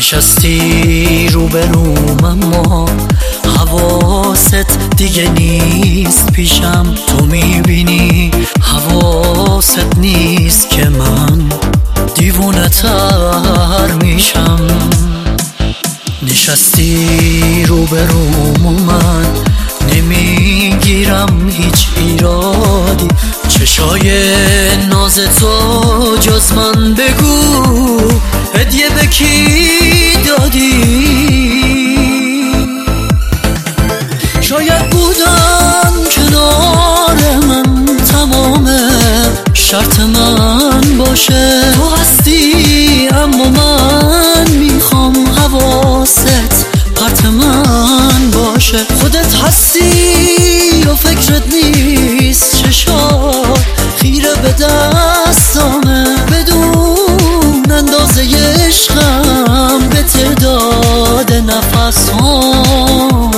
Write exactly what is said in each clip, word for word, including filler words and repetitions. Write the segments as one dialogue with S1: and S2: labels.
S1: نشستی روبروم اما حواست دیگه نیست پیشم. تو میبینی حواست نیست که من دیوونه تر میشم. نشستی روبروم و من نمیگیرم هیچ ایرادی. چشای ناز تو جز من بگو هدیه به کی دادی؟ شاید بودن کنار من تمام شرط من باشه. تو هستی اما من میخوام حواست پرت من باشه. خودت هستی و فکرت نیست چشات خیره به دستامه. بدون اندازه عشقم به تعداد نفسام.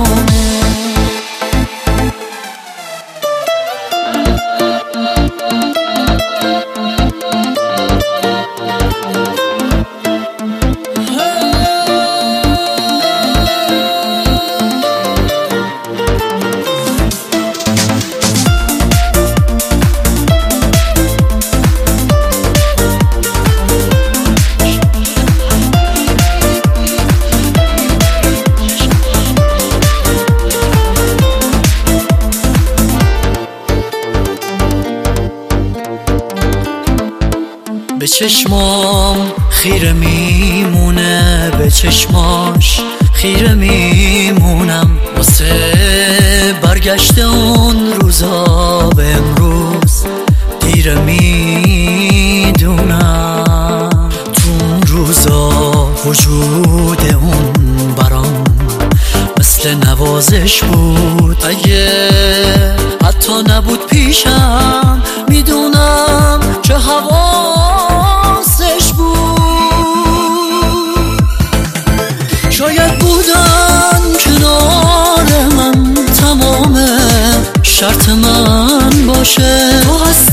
S1: به چشمام خیره میمونه، به چشماش خیره میمونم. واسه برگشت اون روزا به امروز دیر میدونم. تو اون روزا وجود اون برام مثل نوازش بود. اگه حتی نبود پیشم میدونم چه حواسش بود. شاید بودن کنار من تمام شرط من باشه. تو